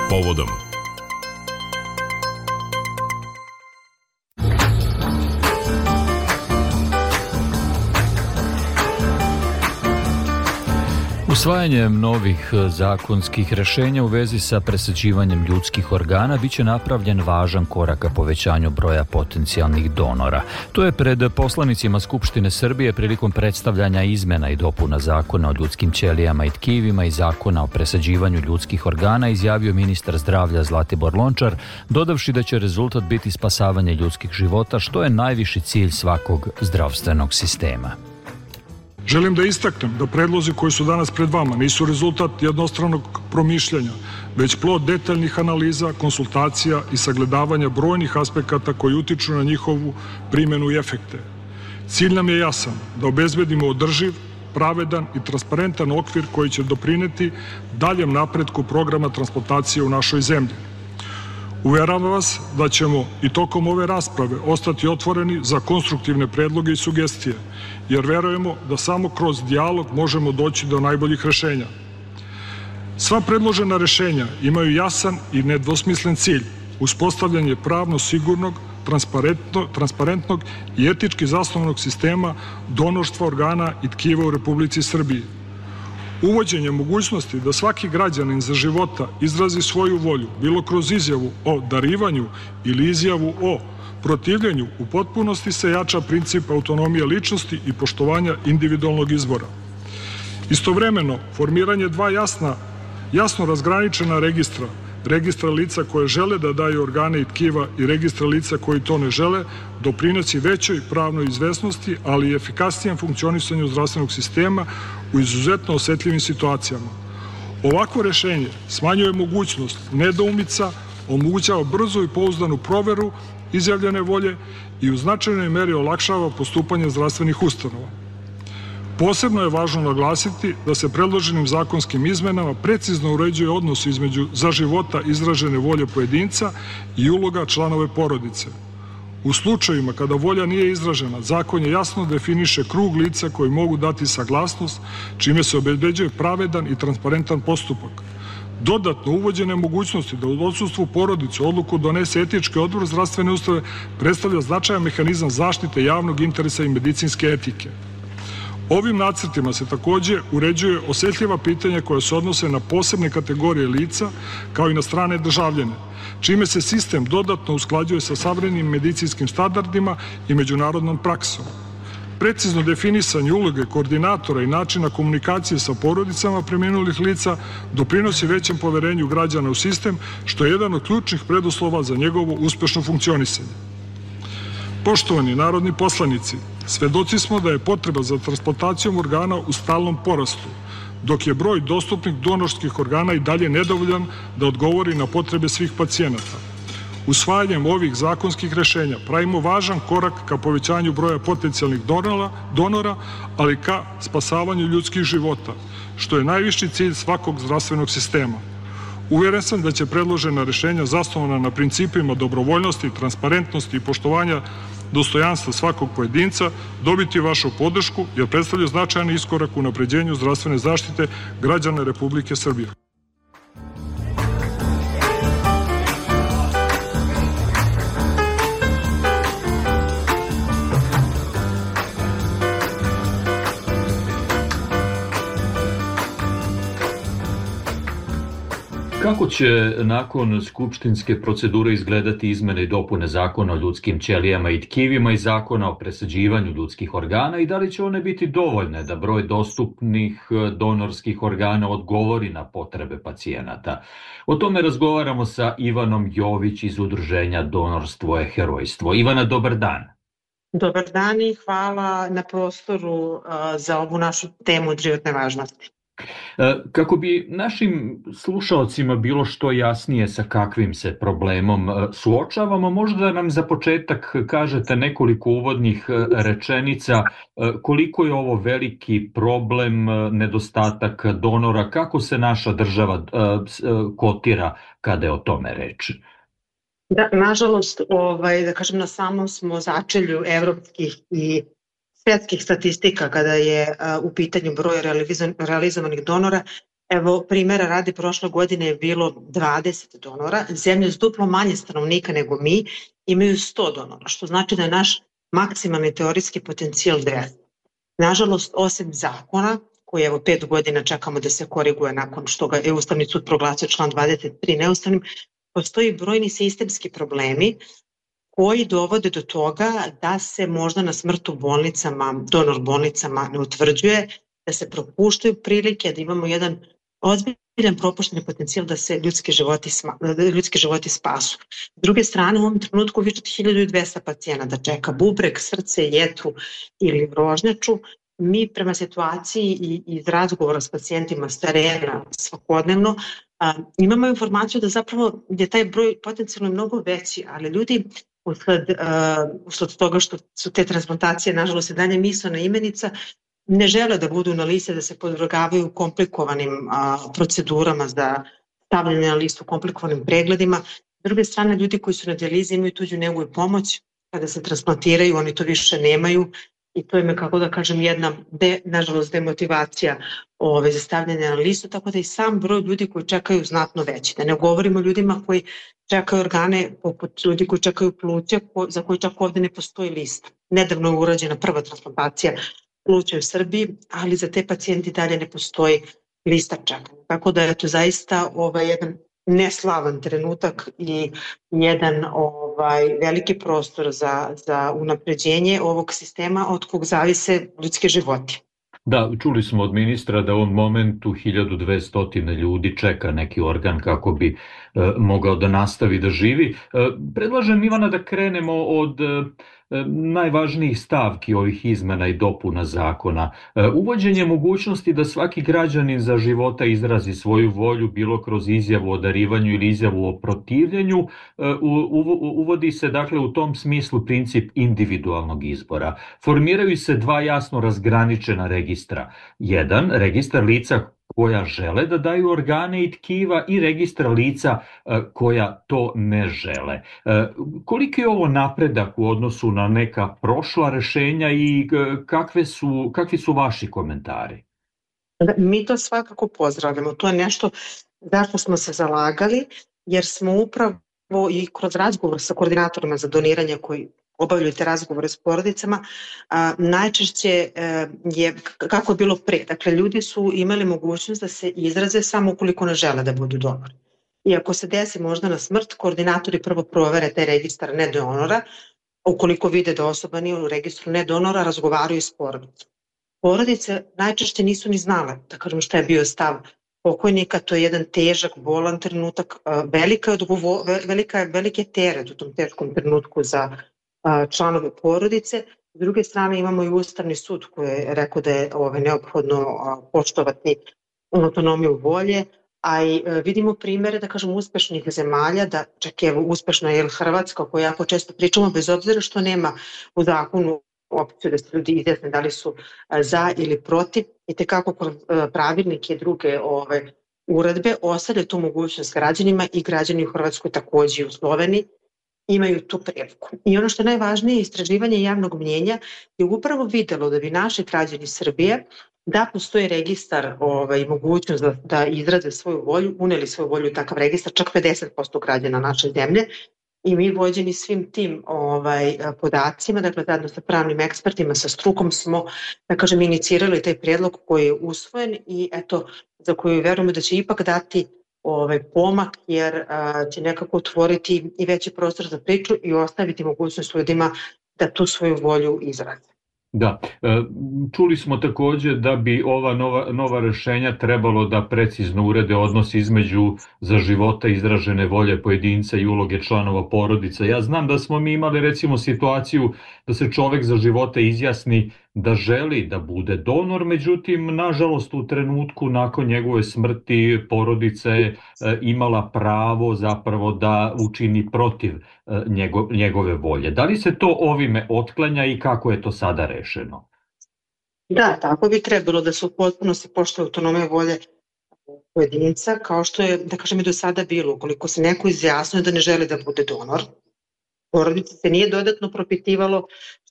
povodom. Usvajanjem novih zakonskih rešenja u vezi sa presađivanjem ljudskih organa biće napravljen važan korak ka povećanju broja potencijalnih donora. To je pred poslanicima Skupštine Srbije prilikom predstavljanja izmena i dopuna Zakona o ljudskim ćelijama i tkivima i Zakona o presađivanju ljudskih organa izjavio ministar zdravlja Zlatibor Lončar, dodavši da će rezultat biti spasavanje ljudskih života, što je najviši cilj svakog zdravstvenog sistema. Želim da istaknem da predlozi koji su danas pred vama nisu rezultat jednostranog promišljanja, već plod detaljnih analiza, konsultacija i sagledavanja brojnih aspekata koji utiču na njihovu primjenu i efekte. Cilj nam je jasan, da obezbedimo održiv, pravedan i transparentan okvir koji će doprineti daljem napretku programa transplantacije u našoj zemlji. Uveravam vas da ćemo i tokom ove rasprave ostati otvoreni za konstruktivne predloge i sugestije, jer verujemo da samo kroz dijalog možemo doći do najboljih rešenja. Sva predložena rešenja imaju jasan i nedvosmislen cilj, uspostavljanje pravno sigurnog, transparentnog i etički zasnovanog sistema donorstva organa i tkiva u Republici Srbiji. Uvođenje mogućnosti da svaki građanin za života izrazi svoju volju, bilo kroz izjavu o darivanju ili izjavu o protivljenju, u potpunosti se jača princip autonomije ličnosti i poštovanja individualnog izbora. Istovremeno, formiranje dva jasno razgraničena registra lica koje žele da daju organe i tkiva i registra lica koji to ne žele, doprinosi većoj pravnoj izvesnosti, ali i efikasnijem funkcionisanju zdravstvenog sistema u izuzetno osetljivim situacijama. Ovako rešenje smanjuje mogućnost nedoumica, omogućava brzu i pouzdanu proveru izjavljene volje i u značajnoj meri olakšava postupanje zdravstvenih ustanova. Posebno je važno naglasiti da se predloženim zakonskim izmenama precizno uređuje odnos između za života izražene volje pojedinca i uloga članove porodice. U slučajima kada volja nije izražena, zakon je jasno definiše krug lica koji mogu dati saglasnost, čime se obezbeđuje pravedan i transparentan postupak. Dodatno, uvođene mogućnosti da u odsustvu porodice odluku donese etički odbor zdravstvene ustanove predstavlja značajan mehanizam zaštite javnog interesa i medicinske etike. Ovim nacrtima se takođe uređuje osetljiva pitanja koja se odnose na posebne kategorije lica, kao i na strane državljane, čime se sistem dodatno usklađuje sa savremenim medicinskim standardima i međunarodnom praksom. Precizno definisanje uloge koordinatora i načina komunikacije sa porodicama preminulih lica doprinosi većem poverenju građana u sistem, što je jedan od ključnih preduslova za njegovo uspešno funkcionisanje. Poštovani narodni poslanici, svedoci smo da je potreba za transplantacijom organa u stalnom porastu, dok je broj dostupnih donorskih organa i dalje nedovoljan da odgovori na potrebe svih pacijenata. Usvajanjem ovih zakonskih rešenja pravimo važan korak ka povećanju broja potencijalnih donora, ali ka spasavanju ljudskih života, što je najviši cilj svakog zdravstvenog sistema. Uveren sam da će predložena rešenja zasnovana na principima dobrovoljnosti, transparentnosti i poštovanja dostojanstva svakog pojedinca dobiti vašu podršku, jer predstavlja značajan iskorak u unapređenju zdravstvene zaštite građana Republike Srbije. Kako će nakon skupštinske procedure izgledati izmene i dopune Zakona o ljudskim ćelijama i tkivima i Zakona o presađivanju ljudskih organa i da li će one biti dovoljne da broj dostupnih donorskih organa odgovori na potrebe pacijenata? O tome razgovaramo sa Ivanom Jović iz udruženja Donorstvo je herojstvo. Ivana, dobar dan. Dobar dan i hvala na prostoru za ovu našu temu od životne važnosti. Kako bi našim slušaocima bilo što jasnije sa kakvim se problemom suočavamo, možda nam za početak kažete nekoliko uvodnih rečenica koliko je ovo veliki problem, nedostatak donora, kako se naša država kotira kada je o tome reč? Da, nažalost, da kažem, na samom smo začelju evropskih i svetskih statistika kada je u pitanju broj realizovanih donora Evo, primjera radi, prošle godine je bilo 20 donora, zemlje s duplo manje stanovnika nego mi imaju 100 donora, što znači da je naš maksimalni teorijski potencijal 200. Nažalost, osim zakona, koji evo 5 godina čekamo da se koriguje nakon što ga je Ustavni sud proglasio član 23 neustavnim, postoji brojni sistemski problemi koji dovode do toga da se možda na smrt u bolnicama, donor bolnicama ne utvrđuje, da se propuštaju prilike, da imamo jedan ozbiljan propušteni potencijal da se ljudski životi spasu. S druge strane, u ovom trenutku više od 1200 pacijenata čeka bubreg, srce, jetru ili rožnjaču. Mi prema situaciji i iz razgovora s pacijentima s terena svakodnevno imamo informaciju da zapravo je taj broj potencijalno mnogo veći, ali ljudi usled toga što su te transplantacije nažalost i dalje misaona imenica, ne žele da budu na listi, da se podvrgavaju komplikovanim procedurama za stavljanje na listu, komplikovanim pregledima. S druge strane, ljudi koji su na dijalizi imaju tuđu negu i pomoć, kada se transplantiraju oni to više nemaju i to im je, kako da kažem, jedna nažalost demotivacija za stavljanje na listu, tako da i sam broj ljudi koji čekaju znatno veći. Da ne govorimo o ljudima koji čekaju organe, poput ljudi koji čekaju pluća, za koji čak ovde ne postoji lista. Nedavno je urađena prva transplantacija pluća u Srbiji, ali za te pacijenti dalje ne postoji lista čekanja. Tako da je to zaista jedan neslavan trenutak i jedan veliki prostor za unapređenje ovog sistema od kog zavise ljudski životi. Da, čuli smo od ministra da u ovom momentu 1200 ljudi čeka neki organ kako bi mogao da nastavi da živi. Predlažem, Ivana, da krenemo od najvažnijih stavki ovih izmena i dopuna zakona. Uvođenje mogućnosti da svaki građanin za života izrazi svoju volju, bilo kroz izjavu o darivanju ili izjavu o protivljenju, uvodi se dakle u tom smislu princip individualnog izbora. Formiraju se dva jasno razgraničena registra. Jedan, registar lica koja žele da daju organe i tkiva i registra lica koja to ne žele. Koliki je ovo napredak u odnosu na neka prošla rešenja i kakvi su vaši komentari? Mi to svakako pozdravljamo. To je nešto zašto smo se zalagali, jer smo upravo i kroz razgovor sa koordinatorima za doniranje koji obavljaju te razgovore s porodicama, najčešće je kako je bilo pre. Dakle, ljudi su imali mogućnost da se izraze samo ukoliko ne žele da budu donori. I ako se desi možda na smrt, koordinatori prvo provere taj registar nedonora, ukoliko vide da osoba nije u registru nedonora, razgovaraju s porodicom. Porodice najčešće nisu ni znale, da kažem, šta je bio stav pokojnika, to je jedan težak, bolan trenutak, veliki je teret u tom teškom trenutku za članove porodice. S druge strane imamo i Ustavni sud koji je rekao da je neophodno poštovati autonomiju volje, a i vidimo primere, da kažem, uspešnih zemalja, da čak je uspešna je Hrvatska, o kojoj jako često pričamo, bez obzira što nema u zakonu opciju da se ljudi izjasne da li su za ili protiv, i tekako kroz pravilnike i druge uredbe ostavlja tu mogućnost građanima i građani u Hrvatskoj takođe i u Sloveniji imaju tu priliku. I ono što je najvažnije, istraživanje javnog mnjenja je upravo videlo da bi naši građani Srbije, da postoji registar i mogućnost da izraze svoju volju, uneli svoju volju u takav registar, čak 50% građana naše zemlje, i mi vođeni svim tim podacima, dakle zajedno sa pravnim ekspertima, sa strukom smo, da kažem, inicirali taj prijedlog koji je usvojen i eto, za koju verujemo da će ipak dati pomak, jer će nekako otvoriti i veći prostor za priču i ostaviti mogućnost ljudima da tu svoju volju izraze. Da, čuli smo takođe da bi ova nova rešenja trebalo da precizno urede odnos između za života izražene volje pojedinca i uloge članova porodica. Ja znam da smo mi imali recimo situaciju da se čovek za života izjasni da želi da bude donor, međutim, nažalost, u trenutku nakon njegove smrti porodica je imala pravo zapravo da učini protiv njegove volje. Da li se to ovime otklanja i kako je to sada rešeno? Da, tako bi trebalo da se u potpunosti poštuje autonomija volje pojedinca, kao što je, da kažem, i do sada bilo. Ukoliko se neko izjasnio da ne želi da bude donor, porodica se nije dodatno propitivalo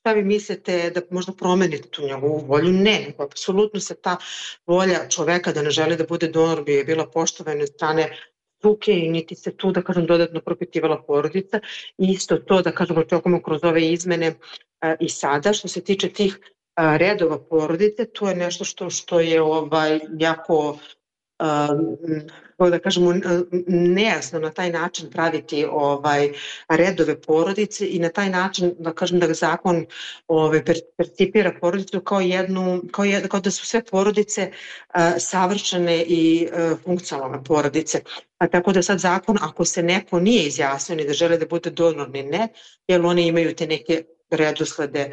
šta vi mislite da možda promenite tu njegovu volju? Ne, nego apsolutno se ta volja čoveka da ne želi da bude donor bi je bila poštovana od strane struke i niti se tu, da kažem, dodatno propitivala porodica. I isto to, da kažem, očekujemo kroz ove izmene i sada. Što se tiče tih redova porodice, to je nešto što je jako da kažemo nejasno na taj način praviti redove porodice i na taj način da kažem da zakon percipira porodicu kao da su sve porodice savršene i funkcionalne porodice. A tako da sad zakon, ako se neko nije izjasnio ni da žele da bude donor ni ne, jer oni imaju te neke redoslede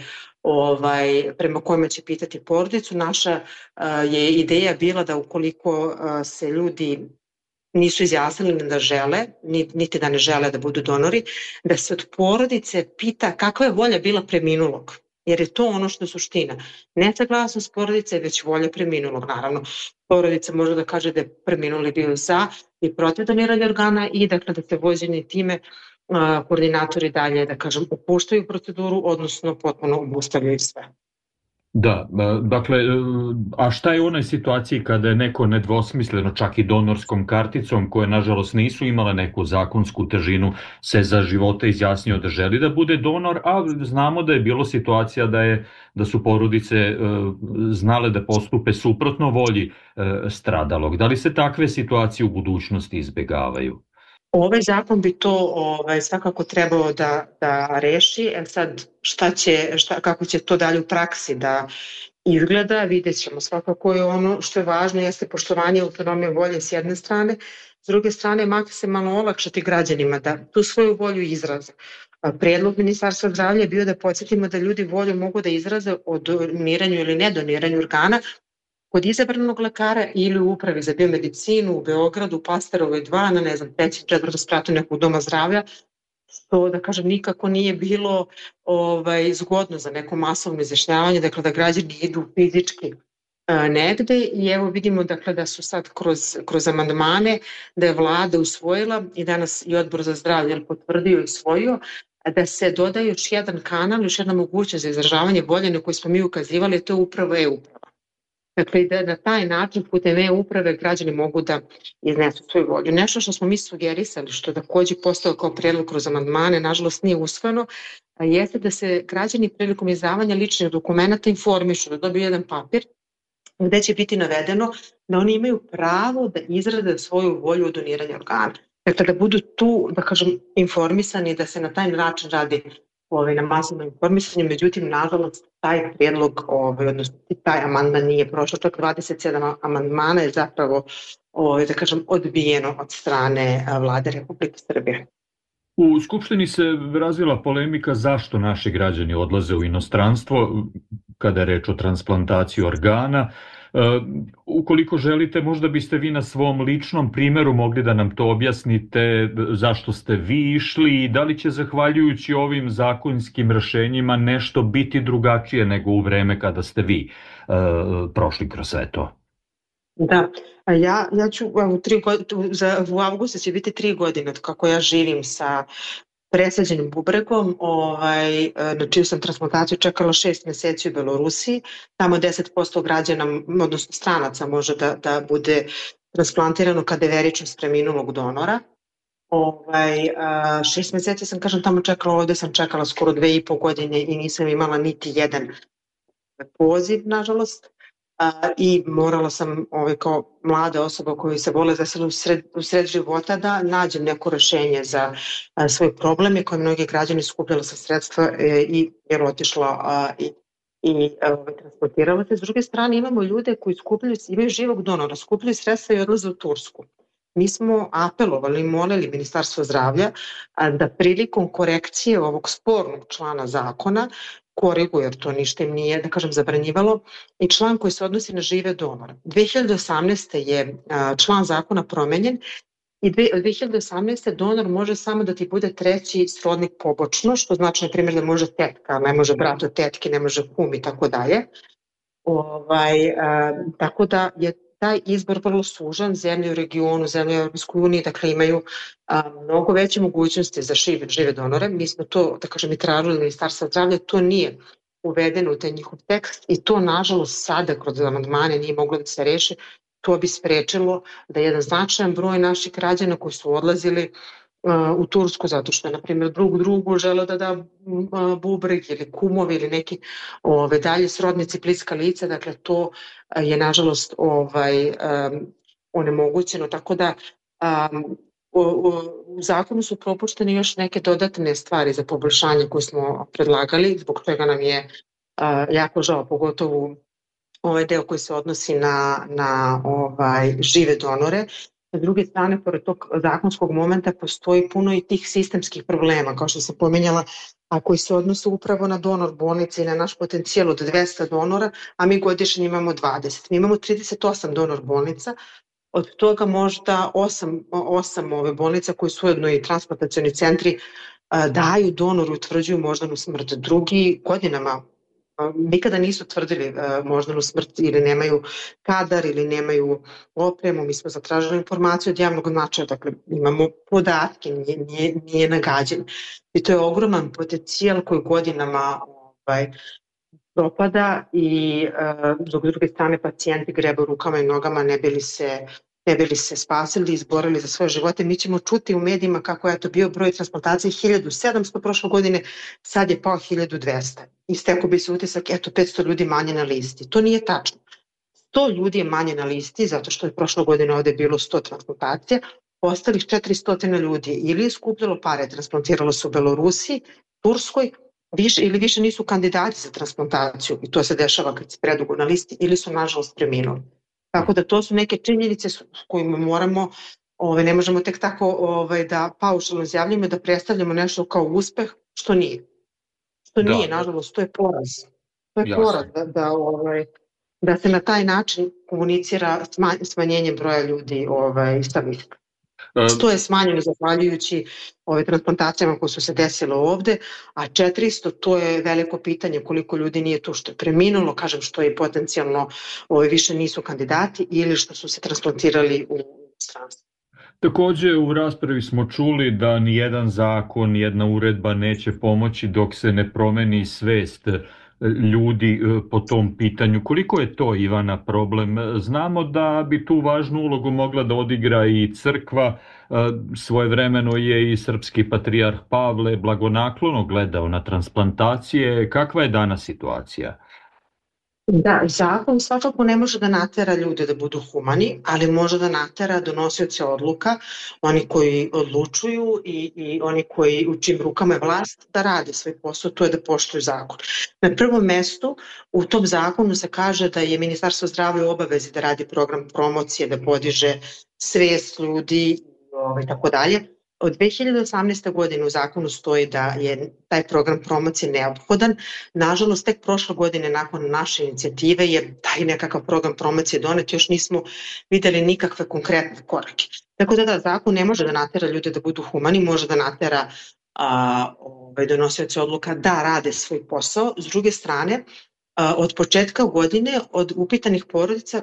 prema kojima će pitati porodicu. Naša je ideja bila da ukoliko se ljudi nisu izjasnili da žele, niti da ne žele da budu donori, da se od porodice pita kakva je volja bila preminulog. Jer je to ono što je suština. Ne saglasnost porodice, već volja preminulog. Naravno, porodica može da kaže da je preminuli bio za i protiv doniranja organa i da se vođeni time koordinatori dalje, da kažem, opuštaju proceduru, odnosno potpuno obustavljaju sve. Da, dakle, a šta je u onoj situaciji kada je neko nedvosmisleno, čak i donorskom karticom, koje nažalost nisu imale neku zakonsku težinu, se za života izjasnio da želi da bude donor, a znamo da je bilo situacija da su porodice znale da postupe suprotno volji stradalog. Da li se takve situacije u budućnosti izbegavaju? Ovaj zakon bi to svakako trebao da reši. Sad, kako će to dalje u praksi da izgleda, vidjet ćemo. Svakako je ono što je važno jeste poštovanje autonomije volje s jedne strane, s druge strane maksimalno olakšati građanima da tu svoju volju izraze. Predlog Ministarstva zdravlja je bio da podsjetimo da ljudi volju mogu da izraze o doniranju ili nedoniranju organa kod izabranog lekara ili u upravi za biomedicinu u Beogradu, u Pasterovoj 2, na 3. 4. spratu nekog doma zdravlja, što da kažem nikako nije bilo zgodno za neko masovno izjašnjavanje, dakle da građani idu fizički negde i evo vidimo dakle da su sad kroz amandmane da je vlada usvojila i danas i Odbor za zdravlje potvrdio i usvojio da se doda još jedan kanal, još jedna mogućnost za izražavanje volje na koju smo mi ukazivali, to je upravo e-uprava. Dakle, da na taj način putem e-uprave građani mogu da iznesu svoju volju. Nešto što smo mi sugerisali, što takođe postao kao predlog kroz amandmane, nažalost nije usvojeno, jeste da se građani prilikom izdavanja ličnih dokumenta informišu, da dobiju jedan papir gde će biti navedeno da oni imaju pravo da izrade svoju volju o doniranju organa. Dakle, da budu tu, da kažem, informisani, da se na taj način radi na masovno informisanje, međutim, nažalost, taj prijedlog, odnosno taj amandman nije prošao, čak 27 amandmana je zapravo, da kažem, odbijeno od strane Vlade Republike Srbije. U Skupštini se razvila polemika zašto naši građani odlaze u inostranstvo kada je reč o transplantaciji organa. Ukoliko želite, možda biste vi na svom ličnom primjeru mogli da nam to objasnite, zašto ste vi išli i da li će zahvaljujući ovim zakonskim rešenjima nešto biti drugačije nego u vreme kada ste vi prošli kroz sve to? Da, ja ću, u avgustu će biti 3 godine od kako ja živim sa presađenim bubregom, na čiju sam transplantaciju čekala 6 meseci u Belorusiji. Tamo 10% građana, odnosno stranaca, može da bude transplantirano kadaveričnost preminulog donora. 6 meseci sam, kažem, tamo čekala, ovde sam čekala skoro 2,5 godine i nisam imala niti jedan poziv, nažalost. I morala sam kao mlada osoba koja se vole u sred života da nađem neko rešenje za svoj problem i koje mnogi građani skupljala sa sredstva i je otišla i transportirala se. S druge strane imamo ljude koji imaju živog donora, skupljaju sredstva i odlaze u Tursku. Mi smo apelovali i molili Ministarstvo zdravlja da prilikom korekcije ovog spornog člana zakona koriguje, jer to ništa im nije, da kažem, zabranjivalo, i član koji se odnosi na žive donore. 2018. je član zakona promenjen i 2018. donor može samo da ti bude treći srodnik pobočno, što znači, na primjer, da može tetka, ne može brat od tetke, ne može kum i tako dalje. Tako da je taj izbor vrlo sužan, zemlje u regionu, zemlje u Europskoj uniji, dakle imaju mnogo veće mogućnosti za žive donore. Mi smo to, da kažem, i tražili Ministarstva zdravlja, to nije uvedeno u taj njihov tekst i to nažalost sada kroz amandmane nije moglo da se reši. To bi sprečilo da jedan značajan broj naših građana koji su odlazili u Tursku zato što je, na primjer, drugu želeo da da bubreg ili kumovi ili neki dalje srodnici, bliska lica, dakle to je nažalost onemogućeno, tako da u zakonu su propuštene još neke dodatne stvari za poboljšanje koje smo predlagali, zbog čega nam je jako žao, pogotovo ovaj deo koji se odnosi na žive donore. S druge strane, pored tog zakonskog momenta postoji puno i tih sistemskih problema, kao što sam pomenjala, a koji se odnose upravo na donor bolnice i na naš potencijal od 200 donora, a mi godišnje imamo 20. Mi imamo 38 donor bolnica, od toga možda 8 ove bolnica koje su ujedno i transplantacioni centri daju donoru, utvrđuju moždanu smrt. Drugi godinama nikada nisu tvrdili moždanu smrt ili nemaju kadar ili nemaju opremu. Mi smo zatražili informaciju od javnog značaja, dakle imamo podatke, nije nagađen. I to je ogroman potencijal koji godinama propada i dok druge strane pacijenti grebe rukama i nogama ne bili se spasili i izborili za svoje živote. Mi ćemo čuti u medijima kako je to bio broj transplantacije 1700 prošle godine, sad je pao 1200. I stekao bi se utisak, 500 ljudi manje na listi. To nije tačno. 100 ljudi je manje na listi zato što je prošle godine ovde bilo 100 transplantacija, ostalih 400 ljudi ili je skupljalo pare, transplantiralo se u Belorusiji, Turskoj, više nisu kandidati za transplantaciju i to se dešava kad se predugo na listi ili su nažalost preminuli. Tako da to su neke činjenice s kojima moramo, ne možemo tek tako da paušalno izjavljamo, da predstavljamo nešto kao uspeh, što nije. Nažalost, to je poraz. To je poraz da se na taj način komunicira smanjenjem broja ljudi sa liste. To je smanjeno zahvaljujući transplantacijama koje su se desile ovde, a 400 to je veliko pitanje koliko ljudi nije tu što je preminulo, kažem što je potencijalno više nisu kandidati ili što su se transplantirali u stranstvu. Takođe u raspravi smo čuli da nijedan zakon, nijedna uredba neće pomoći dok se ne promeni svest ljudi po tom pitanju. Koliko je to, Ivana, problem? Znamo da bi tu važnu ulogu mogla da odigra i crkva. Svojevremeno je i srpski patrijarh Pavle blagonaklono gledao na transplantacije. Kakva je danas situacija? Da, zakon svakako ne može da natera ljude da budu humani, ali može da natera donosioce odluka, oni koji odlučuju i oni koji u čim rukama je vlast, da rade svoj posao, to je da poštuju zakon. Na prvom mestu u tom zakonu se kaže da je Ministarstvo zdravlja u obavezi da radi program promocije, da podiže svest ljudi i tako dalje. Od 2018. godine u zakonu stoji da je taj program promocije neophodan. Nažalost, tek prošle godine nakon naše inicijative je taj nekakav program promocije donet, još nismo videli nikakve konkretne korake. Tako da zakon ne može da natera ljude da budu humani, može da natera donosioce odluka da rade svoj posao. S druge strane, od početka godine od upitanih porodica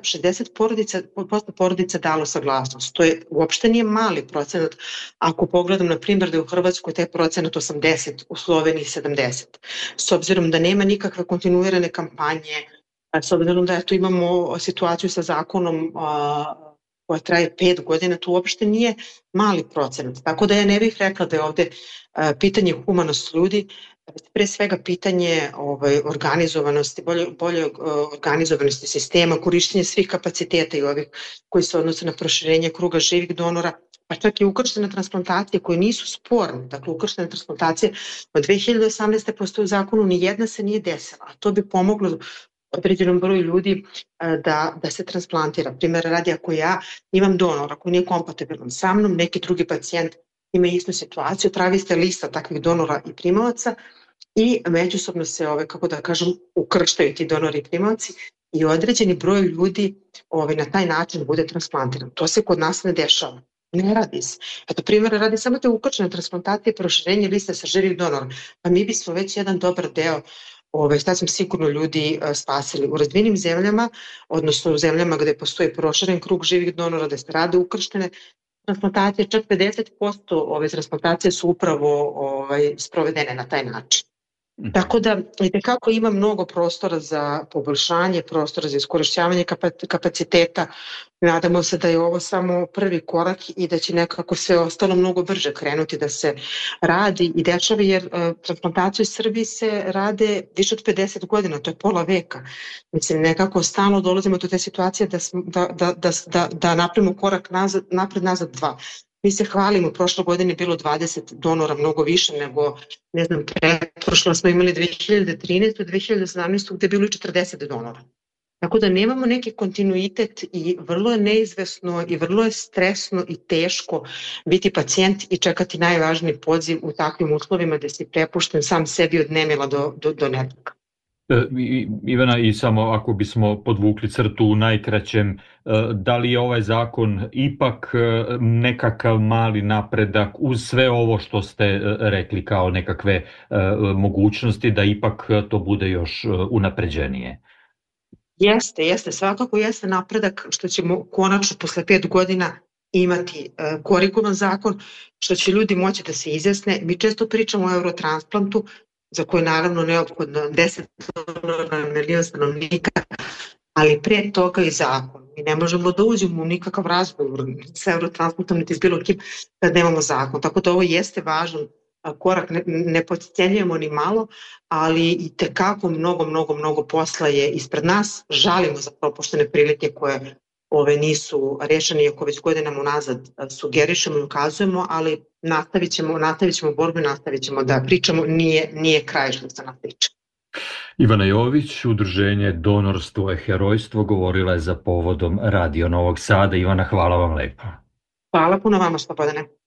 60% porodica dalo saglasnost. To je uopšte nije mali procenat. Ako pogledam, na primjer, da je u Hrvatskoj taj procenat 80, u Sloveniji 70. S obzirom da nema nikakve kontinuirane kampanje, s obzirom da tu imamo situaciju sa zakonom koja traje 5 godina, to uopšte nije mali procenat. Tako da ja ne bih rekla da je ovde pitanje humanosti ljudi, pre svega pitanje organizovanosti, bolje organizovanosti sistema, korištenje svih kapaciteta i ovih koji se odnose na proširenje kruga živih donora, pa čak i ukrštene transplantacije koje nisu sporne. Dakle, ukrštene transplantacije od 2018. postoje u zakonu, nijedna se nije desila, a to bi pomoglo određenom broju ljudi da se transplantira. Primjer radi, ako ja imam donora koji nije kompatibilan sa mnom, neki drugi pacijent ima istu situaciju, pravi se lista takvih donora i primalaca i međusobno se, kako da kažem, ukrštaju ti donori i primalci i određeni broj ljudi na taj način bude transplantiran. To se kod nas ne dešava. Ne radi se. Eto, primjer radi samo te ukrštene transplantacije, proširenje liste sa živih donora. Pa mi bismo već jedan dobar deo sasvim sigurno ljudi spasili. U razvijenim zemljama, odnosno u zemljama gde postoji proširen krug živih donora, gde se rade ukrštene transplantacije, čak 50% ove transplantacije su upravo sprovedene na taj način. Tako da itekako ima mnogo prostora za poboljšanje, prostora za iskorišćavanje kapaciteta. Nadamo se da je ovo samo prvi korak i da će nekako sve ostalo mnogo brže krenuti da se radi i dešava, jer transplantaciju u Srbiji se rade više od 50 godina, to je pola veka. Mislim, nekako stalno dolazimo do te situacije da napravimo korak napred-nazad 2. Mi se hvalimo, prošle godine je bilo 20 donora, mnogo više nego, ne znam, pretprošlo smo imali 2013. 2017. gde je bilo i 40 donora. Tako da nemamo neki kontinuitet i vrlo je neizvesno i vrlo je stresno i teško biti pacijent i čekati najvažniji poziv u takvim uslovima da si prepušten sam sebi od nemila do netka. Ivana, i samo ako bismo podvukli crtu u najkraćem, da li je ovaj zakon ipak nekakav mali napredak uz sve ovo što ste rekli kao nekakve mogućnosti da ipak to bude još unapređenije? Jeste, svakako jeste napredak što ćemo konačno posle 5 godina imati korigovan zakon, što će ljudi moći da se izjasne. Mi često pričamo o eurotransplantu, za koje je naravno neophodno 10 donora na milion stanovnika, ali pre toga i zakon. Mi ne možemo da uđemo u nikakav razgovor sa eurotransplantom niti s bilo kim kad nemamo zakon. Tako da ovo jeste važan korak, ne podcenjujemo ni malo, ali i tekako mnogo posla je ispred nas. Žalimo za propuštene prilike koje nisu rešene, iako već godinama unazad sugerišemo i ukazujemo, ali nastavit ćemo borbu i nastavit ćemo da pričamo, nije kraj što se nas tiče. Ivana Jović, Udruženje Donorstvo je herojstvo, govorila je za povodom Radio Novog Sada. Ivana, hvala vam lepo. Hvala puno vama, Slobodane.